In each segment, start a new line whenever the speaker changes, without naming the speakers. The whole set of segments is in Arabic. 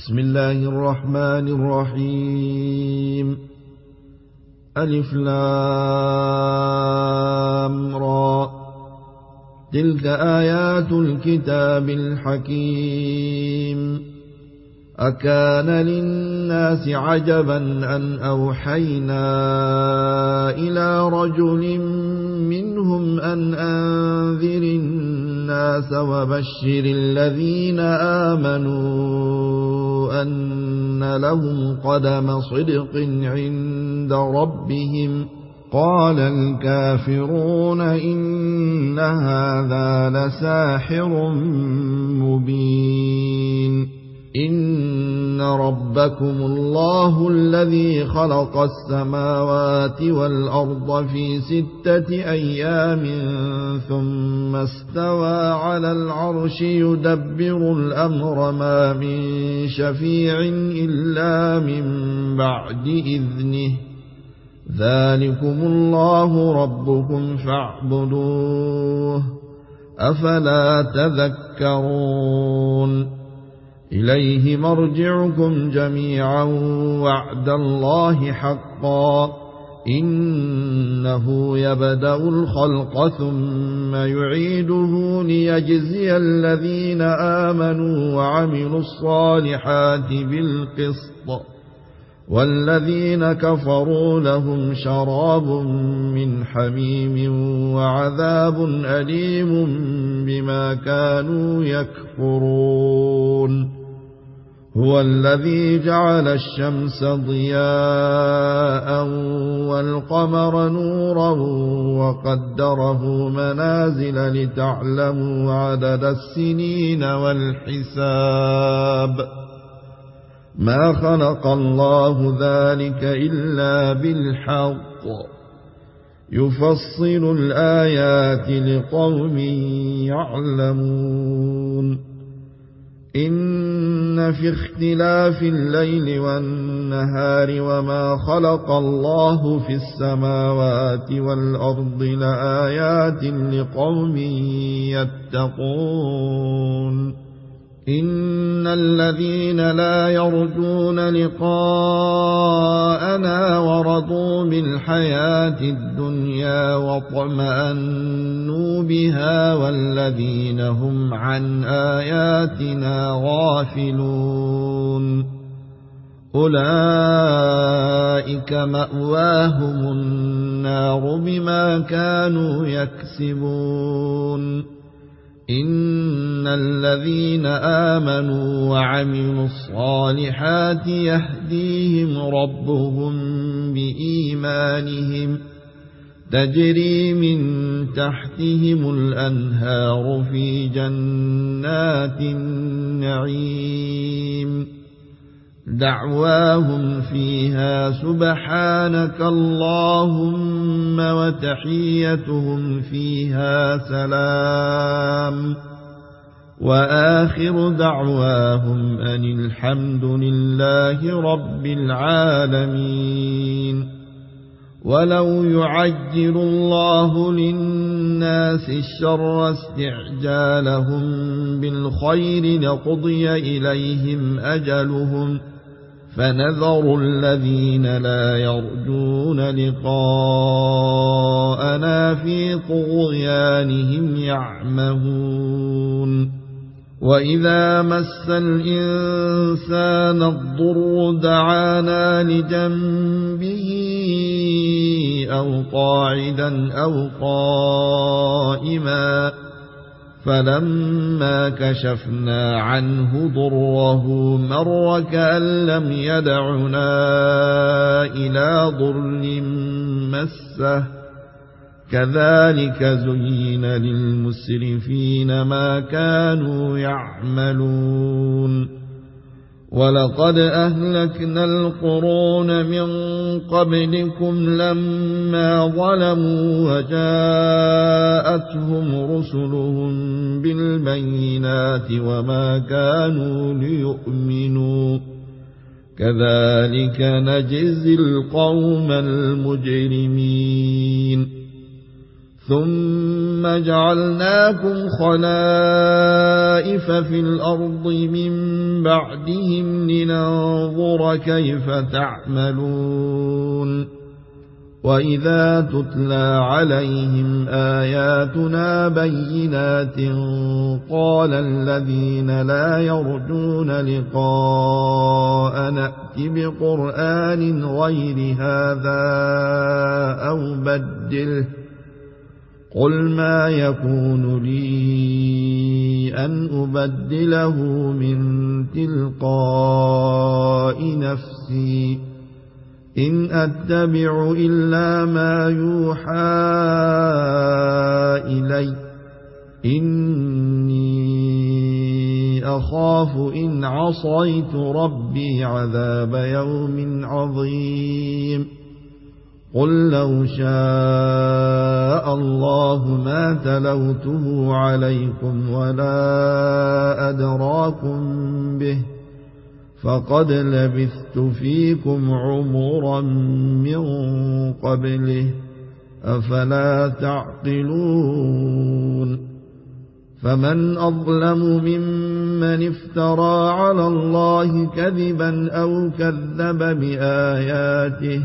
بسم الله الرحمن الرحيم. ألف لام را، تلك آيات الكتاب الحكيم. أكان للناس عجبا أن أوحينا إلى رجل منهم أن أنذر الناس وبشر الذين آمنوا أن لهم قدم صدق عند ربهم. قال الكافرون إن هذا لساحر مبين. إن ربكم الله الذي خلق السماوات والأرض في 6 أيام ثم استوى على العرش يدبر الأمر ما من شفيع إلا من بعد إذنه. ذلكم الله ربكم فاعبدوه أفلا تذكرون. إليه مرجعكم جميعا وعد الله حقا. إنه يبدأ الخلق ثم يعيده ليجزي الذين آمنوا وعملوا الصالحات بالقسط، والذين كفروا لهم شراب من حميم وعذاب أليم بما كانوا يكفرون. هو الذي جعل الشمس ضياء والقمر نورا وقدره منازل لتعلموا عدد السنين والحساب. ما خلق الله ذلك إلا بالحق، يفصل الآيات لقوم يعلمون. إن في اختلاف الليل والنهار وما خلق الله في السماوات والأرض لآيات لقوم يتقون. إن الذين لا يرجون لقاءنا ورضوا بالحياة الدنيا واطمأنوا بها والذين هم عن آياتنا غافلون أولئك مأواهم النار بما كانوا يكسبون. إن الذين آمنوا وعملوا الصالحات يهديهم ربهم بإيمانهم تجري من تحتهم الأنهار في جنات النعيم. دعواهم فيها سبحانك اللهم وتحيتهم فيها سلام. وآخر دعواهم أن الحمد لله رب العالمين. ولو يعجل الله للناس الشر استعجالهم بالخير لقضي إليهم أجلهم فنذر الذين لا يرجون لقاءنا في طغيانهم يعمهون. وإذا مس الإنسان الضر دعانا لجنبه أو قاعدا أو قائما فلما كشفنا عنه ضره مر كأن لم يدعنا إلى ضر مسه. كذلك زين للمسرفين ما كانوا يعملون. ولقد أهلكنا القرون من قبلكم لما ظلموا وجاءتهم رسلهم بالبينات وما كانوا ليؤمنوا. كذلك نجزي القوم المجرمين. ثم جعلناكم خلائف في الأرض من بعدهم لننظر كيف تعملون وإذا تتلى عليهم آياتنا بينات قال الذين لا يرجون لقاء نأت بقرآن غير هذا أو بدله قل ما يكون لي أن أبدله من تلقاء نفسي إن أتبع إلا ما يوحى إلي إني أخاف إن عصيت ربي عذاب يوم عظيم قل لو شاء الله ما تلوته عليكم ولا أدراكم به فقد لبثت فيكم عمرا من قبله أفلا تعقلون فمن أظلم ممن افترى على الله كذبا أو كذب بآياته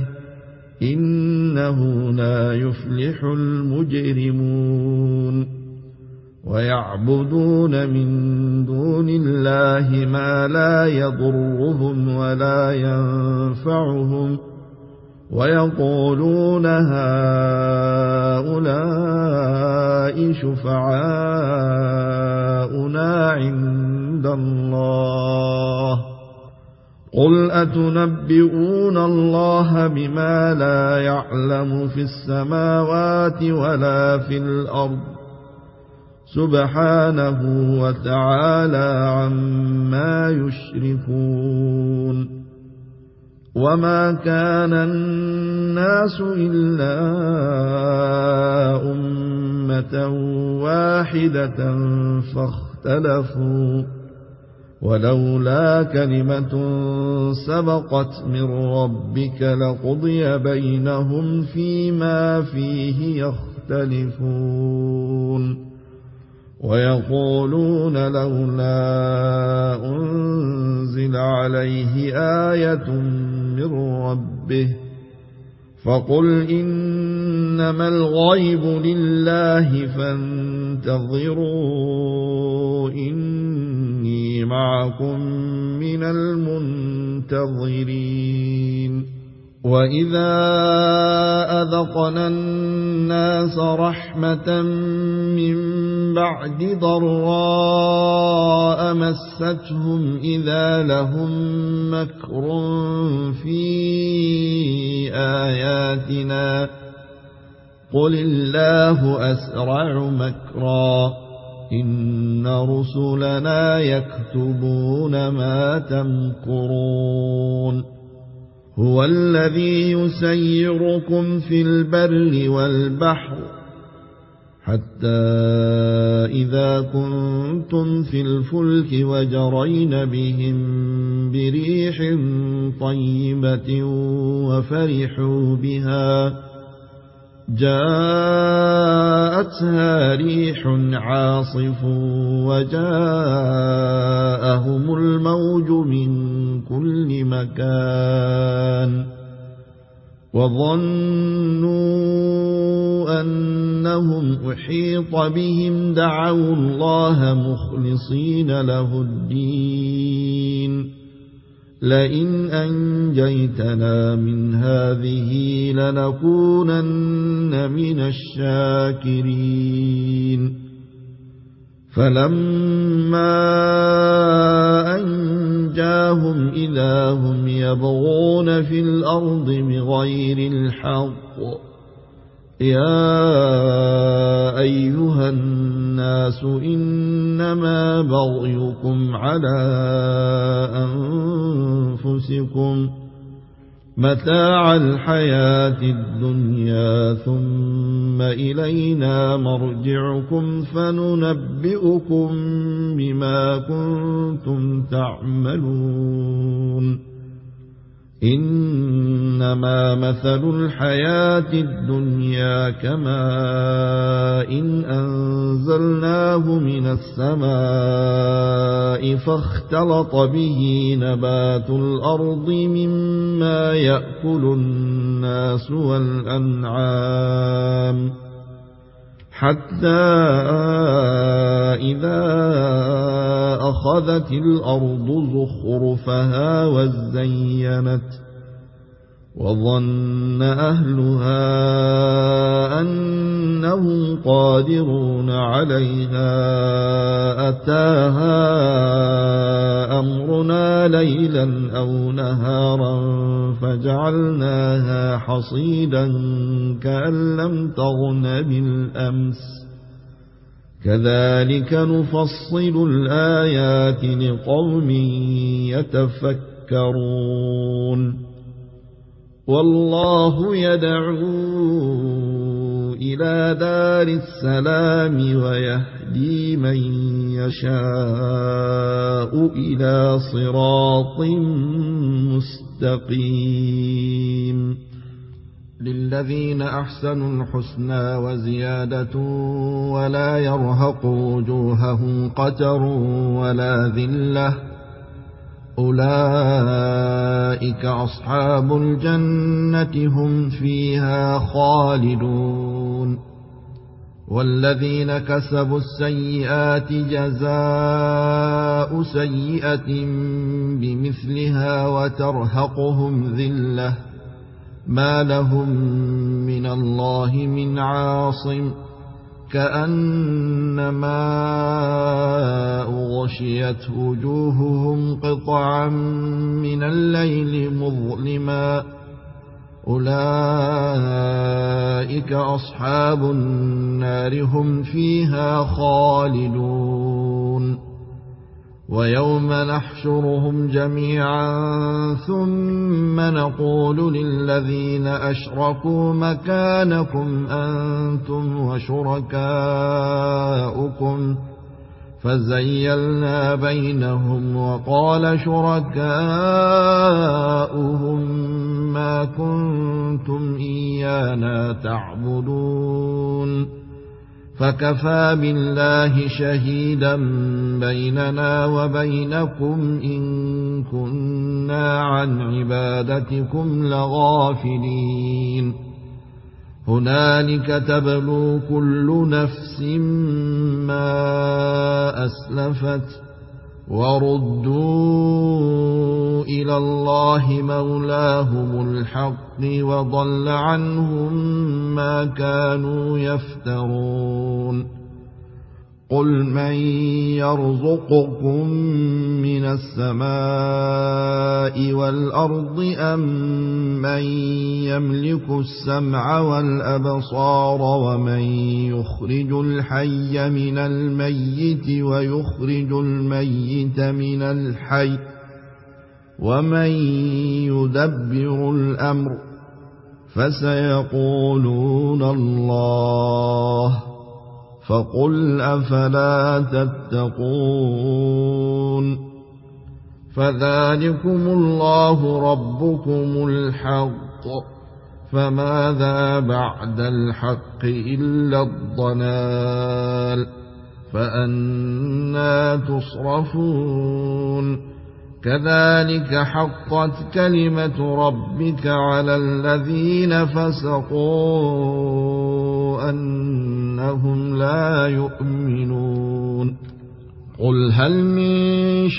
إنه لا يفلح المجرمون ويعبدون من دون الله ما لا يضرهم ولا ينفعهم ويقولون هؤلاء شفعاؤنا عند الله قل أتنبئون الله بما لا يعلم في السماوات ولا في الأرض سبحانه وتعالى عما يشركون وما كان الناس إلا أمة واحدة فاختلفوا ولولا كلمة سبقت من ربك لقضي بينهم فيما فيه يختلفون ويقولون لولا أنزل عليه آية من ربه فقل إنما الغيب لله فانتظروا إني معكم من المنتظرين وإذا أذقنا الناس رحمة من بعد ضراء مستهم إذا لهم مكر في آياتنا قل الله أسرع مكرا إن رسلنا يكتبون ما تمكرون هو الذي يسيركم في البر والبحر حتى إذا كنتم في الفلك وجرين بهم بريح طيبة وفرحوا بها جاءتها ريح عاصف وجاءهم الموج من كل مكان وظنوا أنهم أحيط بهم دعوا الله مخلصين له الدين لئن أنجيتنا من هذه لنكونن من الشاكرين فلما أنجاهم إذا هم يبغون في الأرض بغير الحق يا أيها الناس إنما بغيكم على أنفسكم متاع الحياة الدنيا ثم إلينا مرجعكم فننبئكم بما كنتم تعملون إنما مثل الحياة الدنيا كماء إن أنزلناه من السماء فاختلط به نبات الأرض مما يأكل الناس والأنعام حتى إذا أخذت الأرض زخرفها وزينت وظن أهلها أنهم قادرون عليها أتاها أمرنا ليلا أو نهارا فجعلناها حصيدا كأن لم تغن بالأمس كذلك نفصل الآيات لقوم يتفكرون والله يدعو إلى دار السلام ويهدي من يشاء إلى صراط مستقيم للذين أحسنوا الحسنى وزيادة ولا يرهق وجوههم قتر ولا ذلة أولئك أصحاب الجنة هم فيها خالدون والذين كسبوا السيئات جزاء سيئة بمثلها وترهقهم ذلة ما لهم من الله من عاصم كأنما أغشيت وجوههم قطعا من الليل مظلما أولئك أصحاب النار هم فيها خالدون ويوم نحشرهم جميعا ثم نقول للذين أشركوا مكانكم أنتم وشركاؤكم فزيلنا بينهم وقال شركاؤهم ما كنتم إيانا تعبدون فكفى بالله شهيدا بيننا وبينكم إن كنا عن عبادتكم لغافلين هنالك تبلو كل نفس ما أسلفت وردوا إلى الله مولاهم الحق وضل عنهم ما كانوا يفترون قل من يرزقكم من السماء والأرض أم من يملك السمع والأبصار ومن يخرج الحي من الميت ويخرج الميت من الحي ومن يدبر الأمر فسيقولون الله فقل أفلا تتقون فذلكم الله ربكم الحق فماذا بعد الحق إلا الضلال فأنى تصرفون كذلك حقت كلمة ربك على الذين فسقوا أنهم لا يؤمنون قل هل من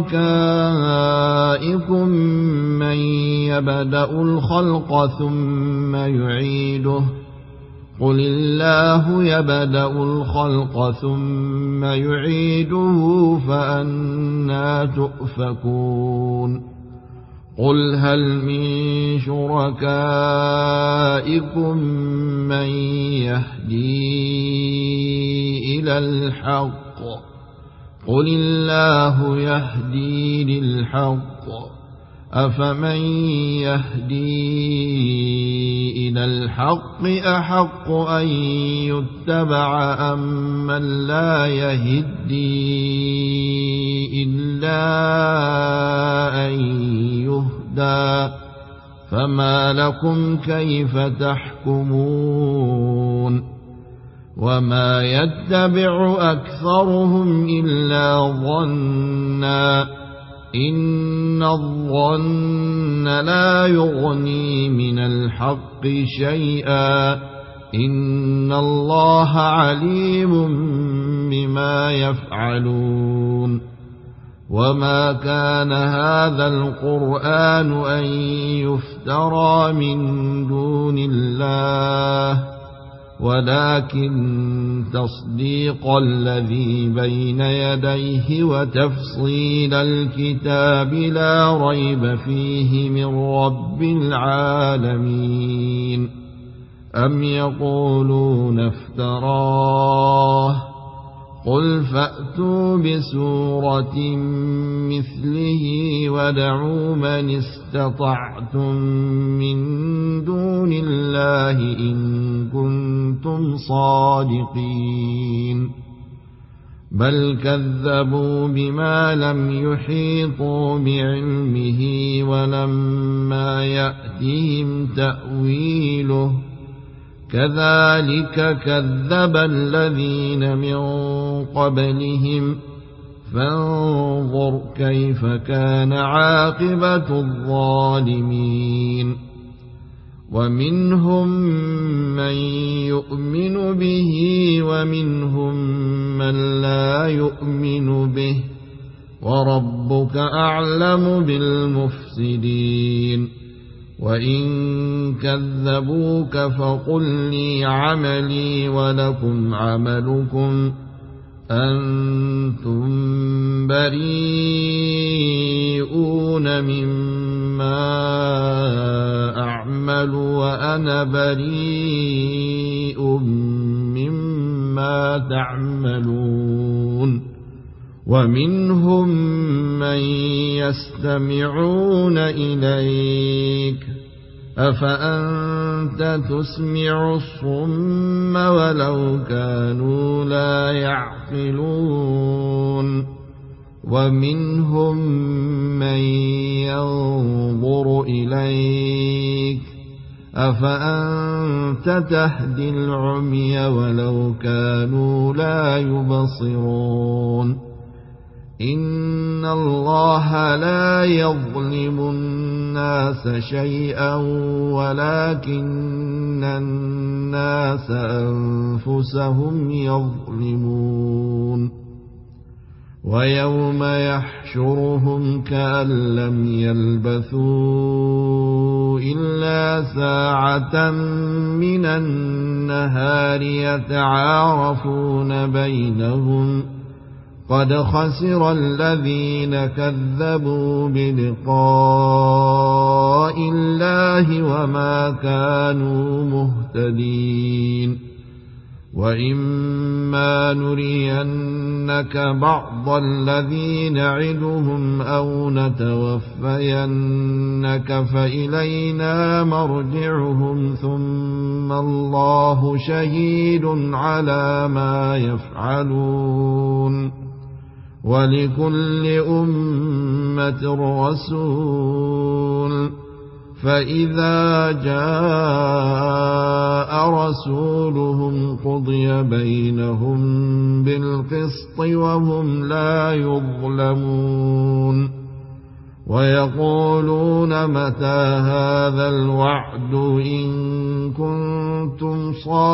شركائكم من يبدأ الخلق ثم يعيده قل الله يبدأ الخلق ثم يعيده فأنى تؤفكون قل هل من شركائكم من يهدي إلى الحق قل الله يهدي للحق أفمن يهدي إلى الحق أحق أن يتبع أم من لا يهدي إلا أن يهدى فما لكم كيف تحكمون وما يتبع أكثرهم إلا ظنا إن الظن لا يغني من الحق شيئا إن الله عليم بما يفعلون وما كان هذا القرآن أن يفترى من دون الله ولكن تصديق الذي بين يديه وتفصيل الكتاب لا ريب فيه من رب العالمين أم يقولون افتراه قل فأتوا بسورة مثله ودعوا من استطعتم من دون الله إن كنتم صادقين بل كذبوا بما لم يحيطوا بعلمه ولما يأتهم تأويله كذلك كذب الذين من قبلهم فانظر كيف كان عاقبة الظالمين ومنهم من يؤمن به ومنهم من لا يؤمن به وربك أعلم بالمفسدين وإن كذبوك فقل لي عملي ولكم عملكم أنتم بريئون مما أعمل وأنا بريء مما تعملون ومنهم من يستمعون إليك أفأنت تسمع الصم ولو كانوا لا يعقلون ومنهم من ينظر إليك أفأنت تهدي العمي ولو كانوا لا يبصرون إن الله لا يظلم الناس شيئا ولكن الناس أنفسهم يظلمون ويوم يحشرهم كأن لم يلبثوا إلا ساعة من النهار يتعارفون بينهم قد خسر الذين كذبوا بلقاء الله وما كانوا مهتدين وإما نرينك بعض الذي نعدهم أو نتوفينك فإلينا مرجعهم ثم الله شهيد على ما يفعلون ولكل أمة رسول فإذا جاء رسولهم قضي بينهم بالقسط وهم لا يظلمون ويقولون متى هذا الوعد إن كنتم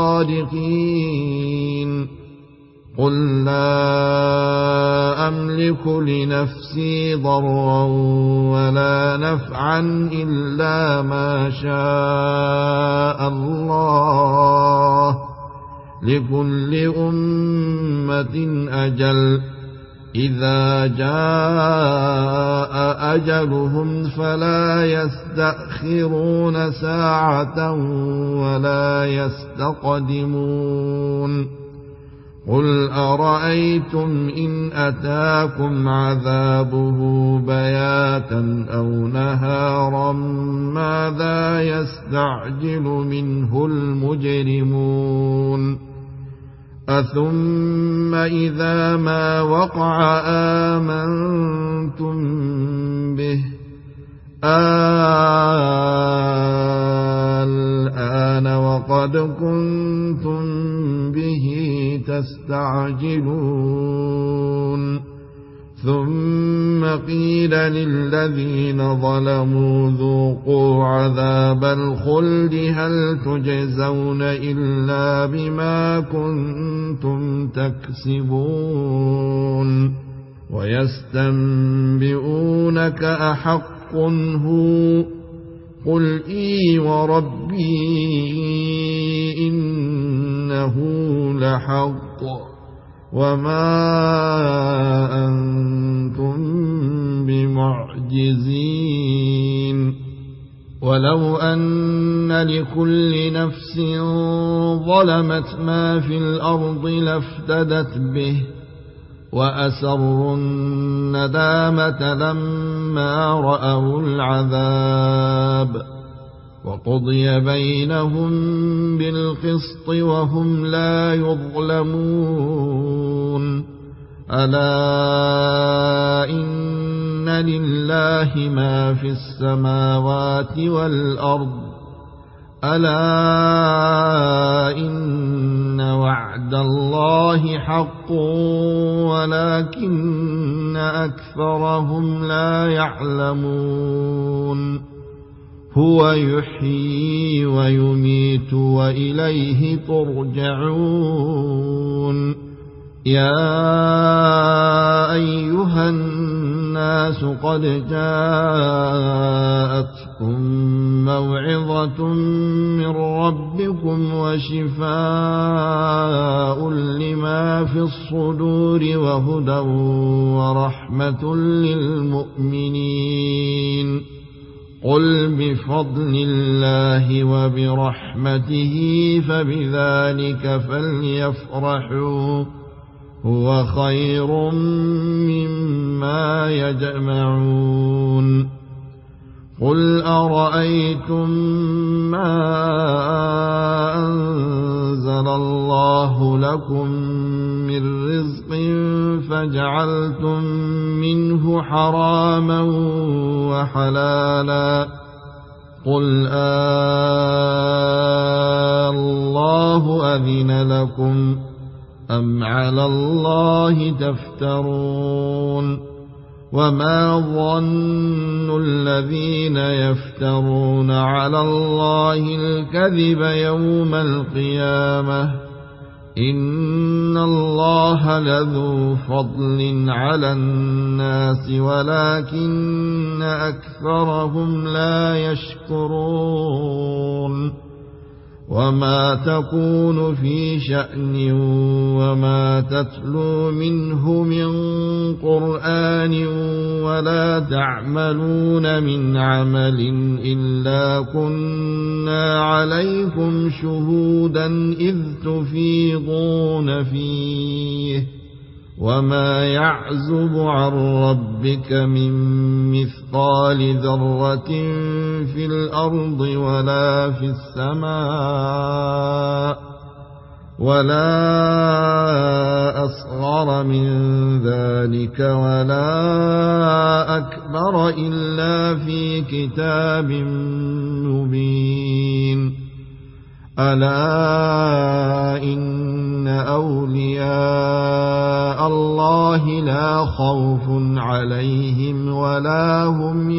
صادقين قل لا أملك لنفسي ضرا ولا نفعا إلا ما شاء الله لكل أمة أجل إذا جاء أجلهم فلا يستأخرون ساعة ولا يستقدمون قل أرأيتم إن أتاكم عذابه بياتا أو نهارا ماذا يستعجل منه المجرمون أثم إذا ما وقع آمنتم به قد كنتم به تستعجلون ثم قيل للذين ظلموا ذوقوا عذاب الخلد هل تجزون إلا بما كنتم تكسبون ويستنبئونك أحق هو قل إي وربي إنه لحق وما أنتم بمعجزين ولو أن لكل نفس ظلمت ما في الأرض لافتدت به وأسروا الندامة لما رأوا العذاب وقضي بينهم بالقسط وهم لا يظلمون ألا إن لله ما في السماوات والأرض ألا إن وعد الله حق ولكن أكثرهم لا يعلمون هو يحيي ويميت وإليه ترجعون يا أيها الناس قد جاءتكم موعظة من ربكم وشفاء لما في الصدور وهدى ورحمة للمؤمنين قل بفضل الله وبرحمته فبذلك فليفرحوا هو خير مما يجمعون قل أرأيتم ما أنزل الله لكم من رزق فجعلتم منه حراما وحلالا قل الله أذن لكم أم على الله تفترون وما ظن الذين يفترون على الله الكذب يوم القيامة إن الله لذو فضل على الناس ولكن أكثرهم لا يشكرون وما تكون في شأن وما تتلو منه من قرآن ولا تعملون من عمل إلا كنا عليكم شهودا إذ تفيضون فيه وما يعزب عن ربك من مثقال ذرة في الأرض ولا في السماء ولا أصغر من ذلك ولا أكبر إلا في كتاب مبين ألا إن أولياء الله لا خوف عليهم ولا هم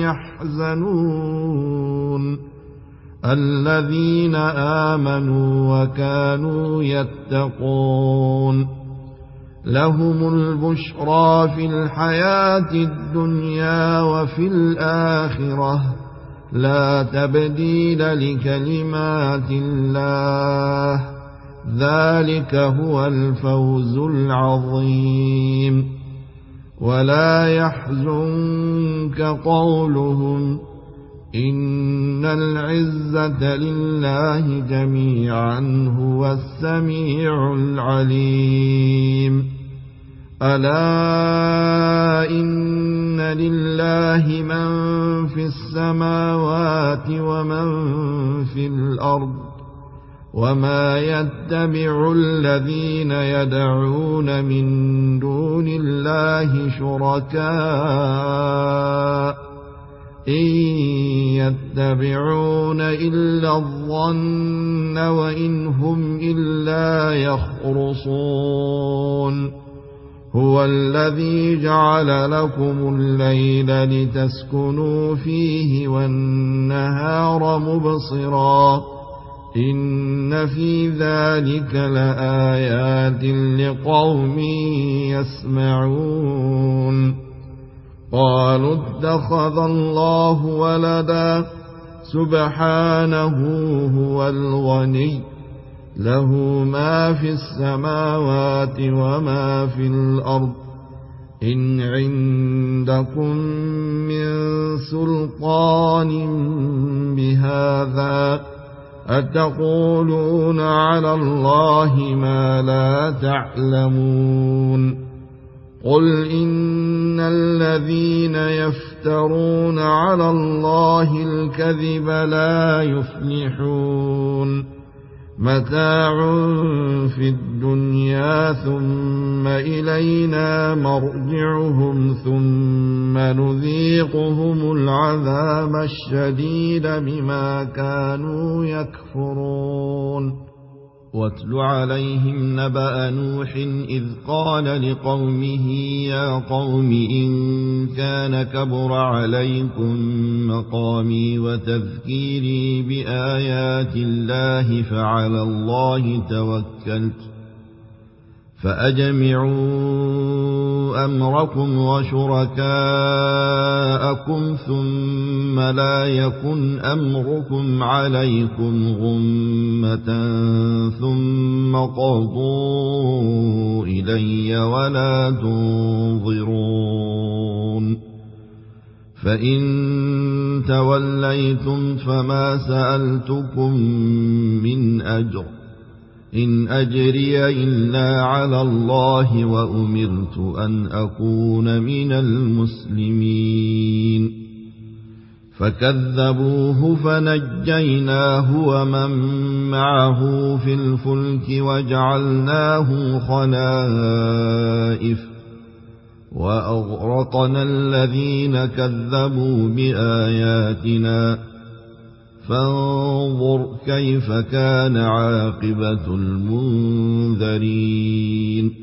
يحزنون الذين آمنوا وكانوا يتقون لهم البشرى في الحياة الدنيا وفي الآخرة لا تبديل لكلمات الله ذلك هو الفوز العظيم ولا يحزنك قولهم إن العزة لله جميعا هو السميع العليم ألا إن لله من في السماوات ومن في الأرض وما يتبع الذين يدعون من دون الله شركاء إن يتبعون إلا الظن وإن هم إلا يخرصون هو الذي جعل لكم الليل لتسكنوا فيه والنهار مبصرا إن في ذلك لآيات لقوم يسمعون قالوا اتخذ الله ولدا سبحانه هو الغني له ما في السماوات وما في الأرض إن عندكم من سلطان بهذا أتقولون على الله ما لا تعلمون قل إن الذين يفترون على الله الكذب لا يفلحون متاع في الدنيا ثم إلينا مرجعهم ثم نذيقهم العذاب الشديد بما كانوا يكفرون واتل عليهم نبأ نوح إذ قال لقومه يا قوم إن كان كبر عليكم مقامي وتذكيري بآيات الله فعلى الله توكلت فأجمعوا أمركم وشركاءكم ثم لا يكن أمركم عليكم غمة ثم قضوا إلي ولا تنظرون فإن توليتم فما سألتكم من أجر إن أجري إلا على الله وأمرت أن أكون من المسلمين فكذبوه فنجيناه ومن معه في الفلك وجعلناه خلائف وأغرقنا الذين كذبوا بآياتنا فانظر كيف كان عاقبة المنذرين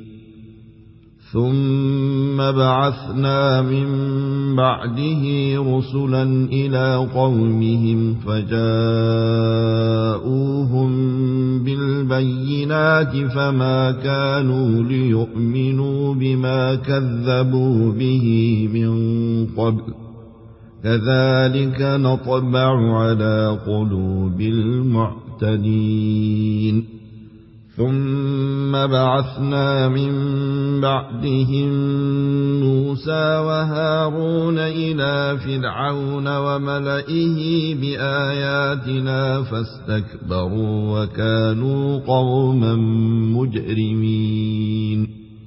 ثم بعثنا من بعده رسلا إلى قومهم فجاءوهم بالبينات فما كانوا ليؤمنوا بما كذبوا به من قبل كذلك نطبع على قلوب المعتدين ثم بعثنا من بعدهم موسى وهارون إلى فرعون وملئه بآياتنا فاستكبروا وكانوا قوما مجرمين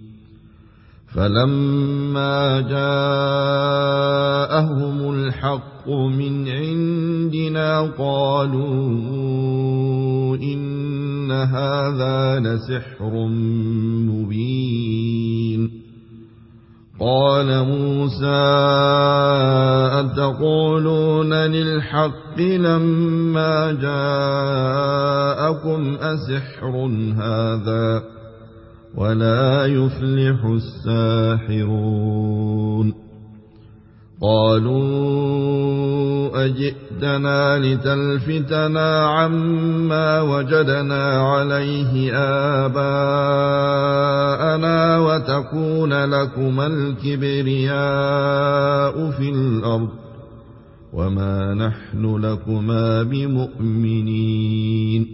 فلما جاءهم الحق من عندنا قالوا إن هذا لسحر مبين قال موسى أتقولون للحق لما جاءكم أسحر هذا ولا يفلح الساحرون قالوا أجئتنا لتلفتنا عما وجدنا عليه آباءنا وتكون لكما الكبرياء في الأرض وما نحن لكما بمؤمنين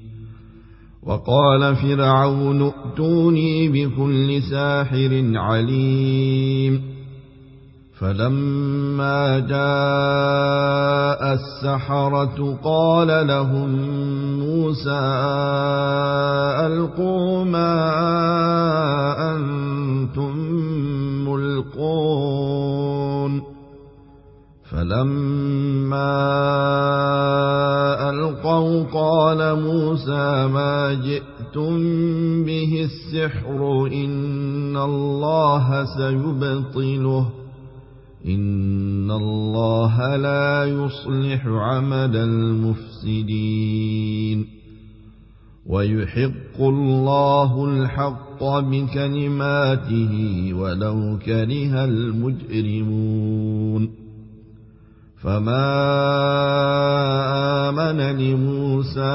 وقال فرعون ائتوني بكل ساحر عليم فلما جاء السحرة قال لهم موسى ألقوا ما أنتم ملقون فلما ألقوا قال موسى ما جئتم به السحر إن الله سيبطله إن الله لا يصلح عمل المفسدين ويحق الله الحق بكلماته ولو كره المجرمون فما آمن لموسى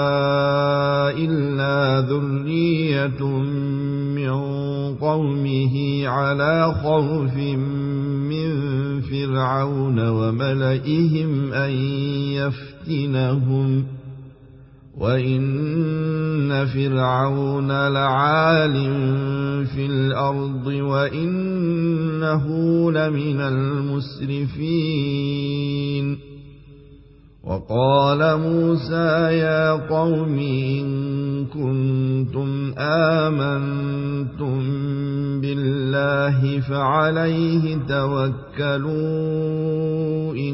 إلا ذرية من قومه على خوف من فرعون وملئهم أن يفتنهم وإن فرعون لعال في الأرض وإنه لمن المسرفين وقال موسى يا قوم إن كنتم آمنتم بالله فعليه توكلوا إن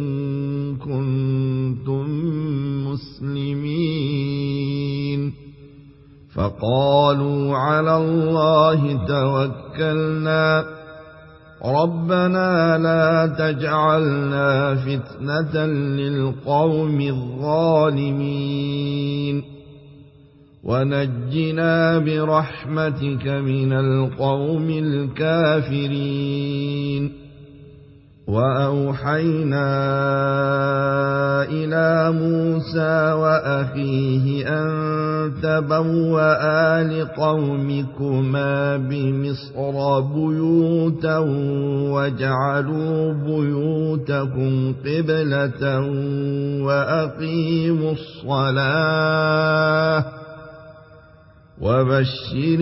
كنتم مسلمين فقالوا على الله توكلنا ربنا لا تجعلنا فتنة للقوم الظالمين ونجنا برحمتك من القوم الكافرين وأوحينا إلى موسى وأخيه أن تبوأ لقومكما بمصر بيوتا واجعلوا بيوتكم قبلة وأقيموا الصلاة وبشر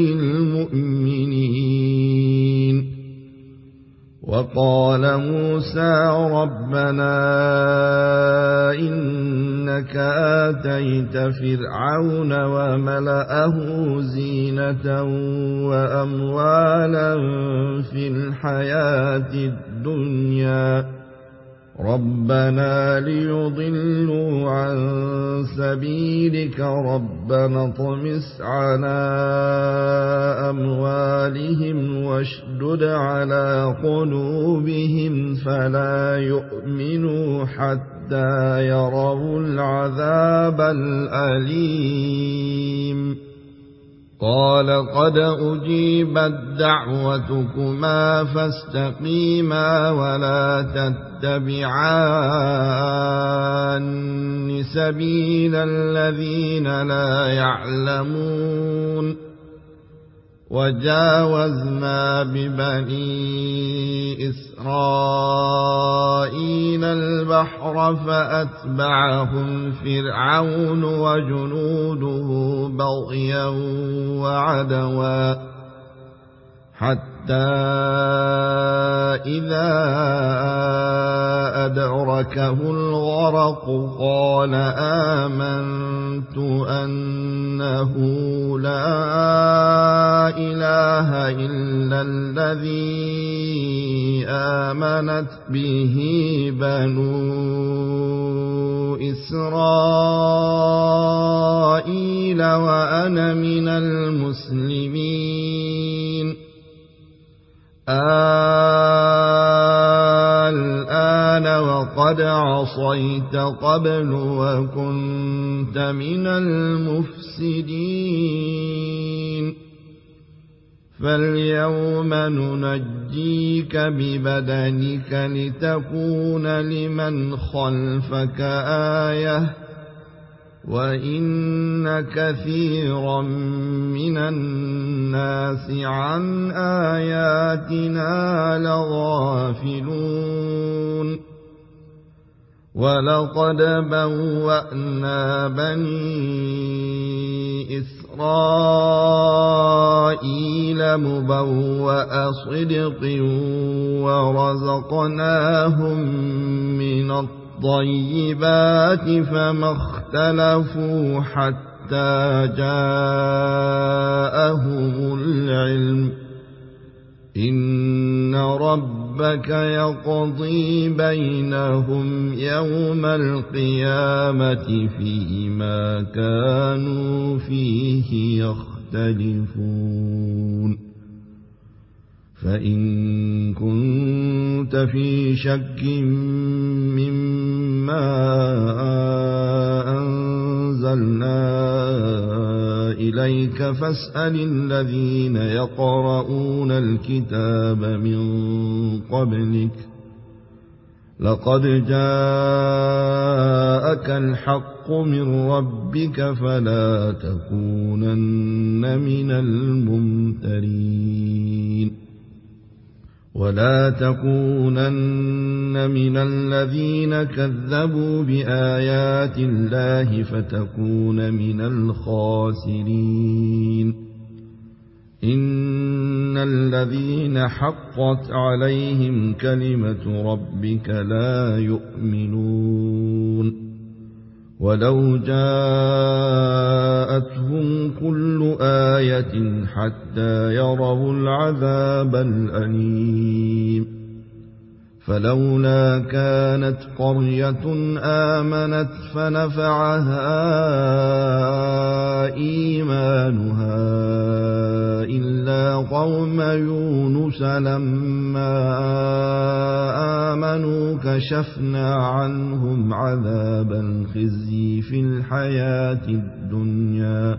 المؤمنين وقال موسى ربنا إنك آتيت فرعون وملأه زينة وأموالا في الحياة الدنيا ربنا ليضلوا عن سبيلك ربنا اطمس على أموالهم واشدد على قلوبهم فلا يؤمنوا حتى يروا العذاب الأليم قال قد أجيبت دعوتكما فاستقيما ولا تتبعان سبيل الذين لا يعلمون وجاوزنا ببني إسرائيل البحر فأتبعهم فرعون وجنوده بغيا وعدوا حتى إذا أدركه الغرق قال آمنت أنه لا إله إلا الذي آمنت به بنو إسرائيل وأنا من المسلمين الآن وقد عصيت قبل وكنت من المفسدين فاليوم ننجيك ببدنك لتكون لمن خلفك آية وإن كثيرا من الناس عن آياتنا لغافلون ولقد بوأنا بني إسرائيل مبوأ صدق ورزقناهم من الطيبات فما اختلفوا حتى جاءهم العلم إن ربك يقضي بينهم يوم القيامة فيما كانوا فيه يختلفون فإن كنت في شك مما أنزلنا إليك فاسأل الذين يقرؤون الكتاب من قبلك لقد جاءك الحق من ربك فلا تكونن من الممترين ولا تكونن من الذين كذبوا بآيات الله فتكون من الخاسرين إن الذين حقت عليهم كلمة ربك لا يؤمنون ولو جاءتهم كل آية حتى يروا العذاب الأليم فلولا كانت قرية آمنت فنفعها إيمانها إلا قوم يونس لما آمنوا كشفنا عنهم عذاب الخزي في الحياة الدنيا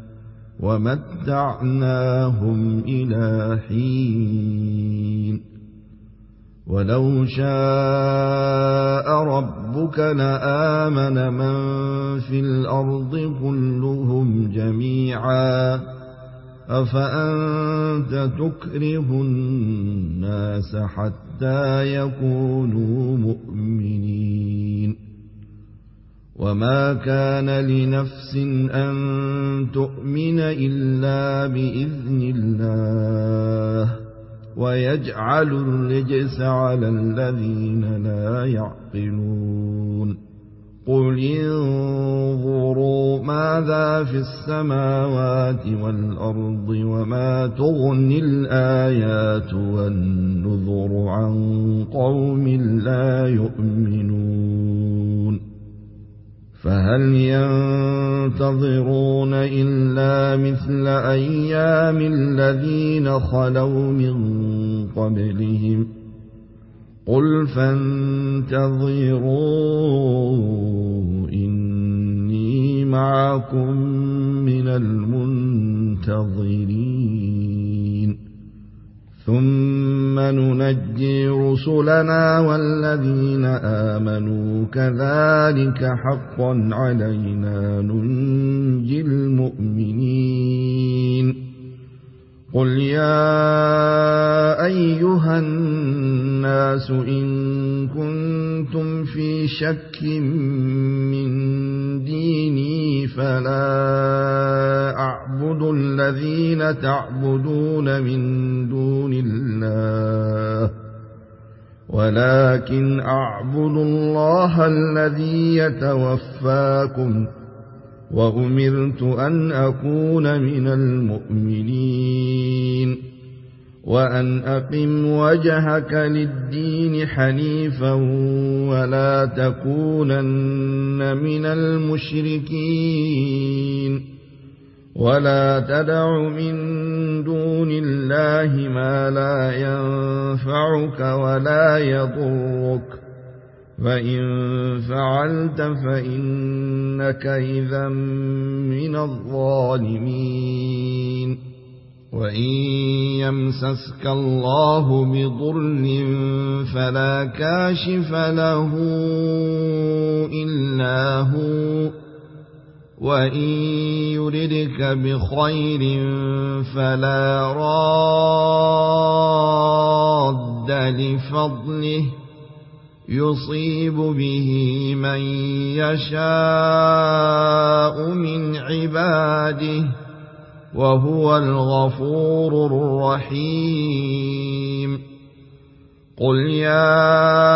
ومتعناهم إلى حين ولو شاء ربك لآمن من في الأرض كلهم جميعا أفأنت تكره الناس حتى يكونوا مؤمنين وما كان لنفس أن تؤمن إلا بإذن الله ويجعل الرجس على الذين لا يعقلون قل انظروا ماذا في السماوات والأرض وما تغني الآيات والنذر عن قوم لا يؤمنون فهل ينتظرون إلا مثل أيام الذين خلوا من قبلهم قل فانتظروا إني معكم من المنتظرين ثم ننجي رسلنا والذين آمنوا كذلك حقا علينا ننجي المؤمنين قل يا أيها الناس إن كنتم في شك من ديني فلا أعبد الذين تعبدون من دون الله ولكن أعبد الله الذي يتوفاكم وأمرت أن أكون من المؤمنين وأن أقم وجهك للدين حنيفا ولا تكونن من المشركين ولا تدع من دون الله ما لا ينفعك ولا يضرك فإن فعلت فإنك إذا من الظالمين وإن يمسسك الله بضر فلا كاشف له إلا هو وإن يردك بخير فلا راد لفضله يصيب به من يشاء من عباده وهو الغفور الرحيم قل يا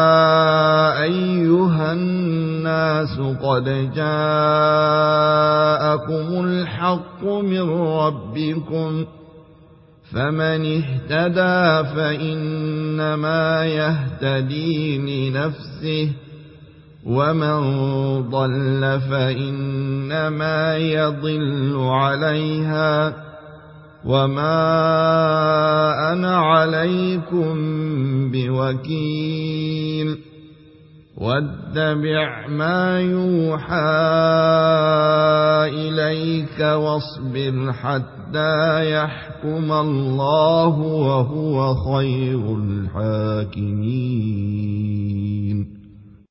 أيها الناس قد جاءكم الحق من ربكم فمن اهتدى فإنما يهتدي لنفسه ومن ضل فإنما يضل عليها وما أنا عليكم بوكيل واتبع ما يوحى إليك واصبر حتى يحكم الله وهو خير الحاكمين